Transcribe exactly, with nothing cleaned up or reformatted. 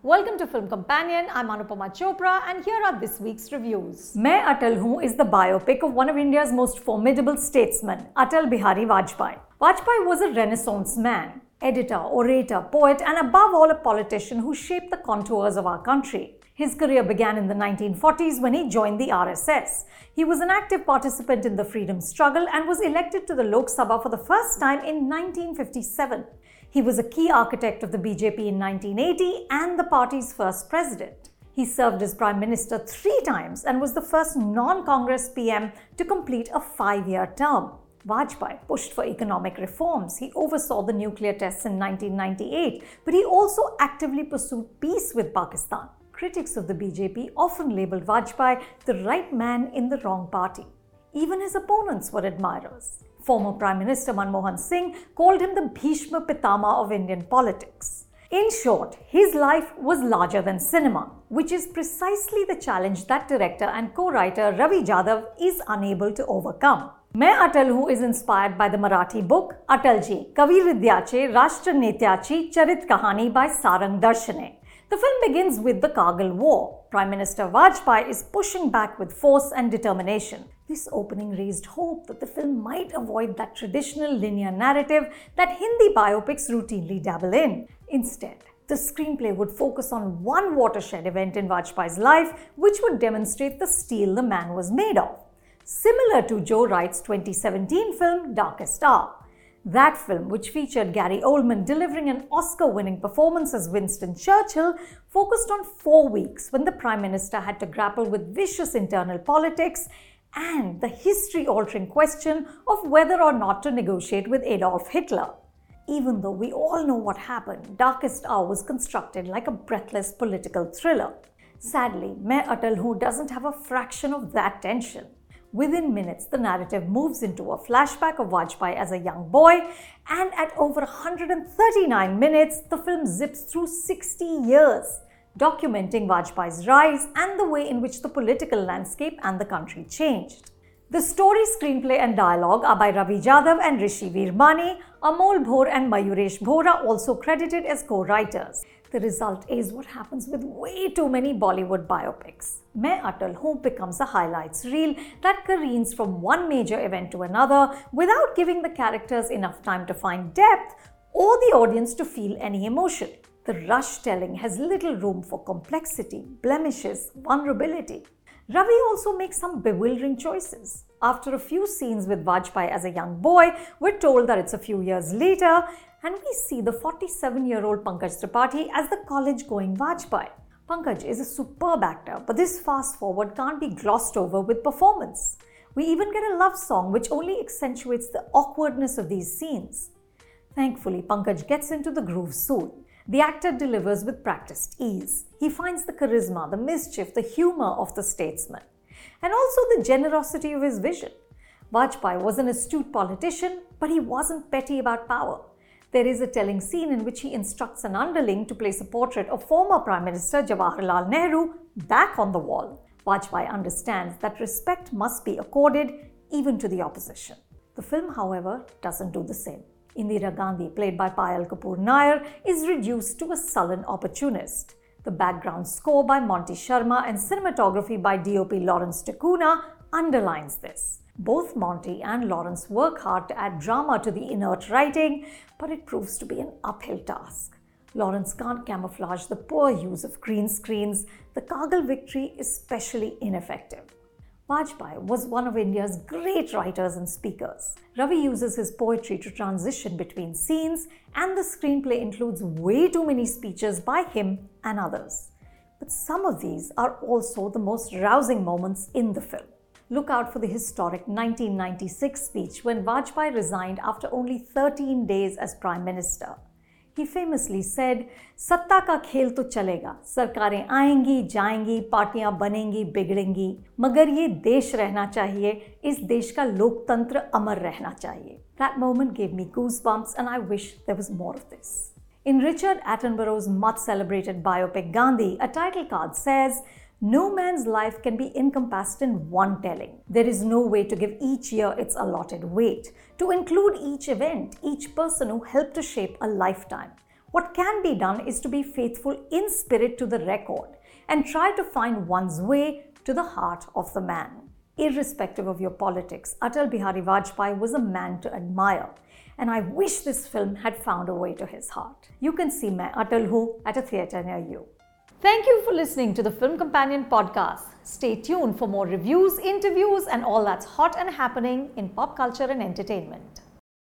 Welcome to Film Companion. I'm Anupama Chopra and here are this week's reviews. Main Atal Hoon is the biopic of one of India's most formidable statesmen, Atal Bihari Vajpayee. Vajpayee was a Renaissance man, editor, orator, poet and above all a politician who shaped the contours of our country. His career began in the nineteen forties when he joined the R S S. He was an active participant in the freedom struggle and was elected to the Lok Sabha for the first time in nineteen fifty-seven. He was a key architect of the B J P in nineteen eighty and the party's first president. He served as Prime Minister three times and was the first non-Congress P M to complete a five-year term. Vajpayee pushed for economic reforms. He oversaw the nuclear tests in nineteen ninety-eight, but he also actively pursued peace with Pakistan. Critics of the B J P often labelled Vajpayee the right man in the wrong party. Even his opponents were admirers. Former Prime Minister Manmohan Singh called him the Bhishma Pitama of Indian politics. In short, his life was larger than cinema, which is precisely the challenge that director and co-writer Ravi Jadhav is unable to overcome. Main Atal Hoon is inspired by the Marathi book Atalji, Kaviridyache Rashtra Netyachi Charit Kahani by Sarang Darshane. The film begins with the Kargil War. Prime Minister Vajpayee is pushing back with force and determination. This opening raised hope that the film might avoid that traditional linear narrative that Hindi biopics routinely dabble in. Instead, the screenplay would focus on one watershed event in Vajpayee's life which would demonstrate the steel the man was made of. Similar to Joe Wright's twenty seventeen film Darkest Hour. That film, which featured Gary Oldman delivering an Oscar-winning performance as Winston Churchill, focused on four weeks when the Prime Minister had to grapple with vicious internal politics and the history-altering question of whether or not to negotiate with Adolf Hitler. Even though we all know what happened, Darkest Hour was constructed like a breathless political thriller. Sadly, Main Atal Hoon doesn't have a fraction of that tension. Within minutes, the narrative moves into a flashback of Vajpayee as a young boy, and at over one hundred thirty-nine minutes, the film zips through sixty years, documenting Vajpayee's rise and the way in which the political landscape and the country changed. The story, screenplay and dialogue are by Ravi Jadhav and Rishi Virmani. Amol Bhor and Mayuresh Bhor are also credited as co-writers. The result is what happens with way too many Bollywood biopics. Main Atal Hoon becomes a highlights reel that careens from one major event to another without giving the characters enough time to find depth or the audience to feel any emotion. The rush telling has little room for complexity, blemishes, vulnerability. Ravi also makes some bewildering choices. After a few scenes with Vajpayee as a young boy, we're told that it's a few years later, and we see the forty-seven-year-old Pankaj Tripathi as the college-going Vajpayee. Pankaj is a superb actor, but this fast-forward can't be glossed over with performance. We even get a love song which only accentuates the awkwardness of these scenes. Thankfully, Pankaj gets into the groove soon. The actor delivers with practiced ease. He finds the charisma, the mischief, the humor of the statesman, and also the generosity of his vision. Vajpayee was an astute politician, but he wasn't petty about power. There is a telling scene in which he instructs an underling to place a portrait of former Prime Minister Jawaharlal Nehru back on the wall. Vajpayee understands that respect must be accorded even to the opposition. The film, however, doesn't do the same. Indira Gandhi, played by Payal Kapoor Nair, is reduced to a sullen opportunist. The background score by Monty Sharma and cinematography by D O P Lawrence Ticuna underlines this. Both Monty and Lawrence work hard to add drama to the inert writing, but it proves to be an uphill task. Lawrence can't camouflage the poor use of green screens. The Kargil victory is especially ineffective. Vajpayee was one of India's great writers and speakers. Ravi uses his poetry to transition between scenes, and the screenplay includes way too many speeches by him and others. But some of these are also the most rousing moments in the film. Look out for the historic nineteen ninety-six speech when Vajpayee resigned after only thirteen days as Prime Minister. He famously said, "Satta ka khel to chalega. Sarkarein आएंगी, जाएंगी, पार्टियां बनेंगी, बिगड़ेंगी, मगर ये देश रहना चाहिए, इस देश का लोकतंत्र अमर रहना चाहिए." That moment gave me goosebumps and I wish there was more of this. In Richard Attenborough's much-celebrated biopic Gandhi, a title card says, "No man's life can be encompassed in one telling. There is no way to give each year its allotted weight, to include each event, each person who helped to shape a lifetime. What can be done is to be faithful in spirit to the record and try to find one's way to the heart of the man. Irrespective of your politics, Atal Bihari Vajpayee was a man to admire, and I wish this film had found a way to his heart. You can see Main Atal Hoon at a theatre near you. Thank you for listening to the Film Companion podcast. Stay tuned for more reviews, interviews, and all that's hot and happening in pop culture and entertainment.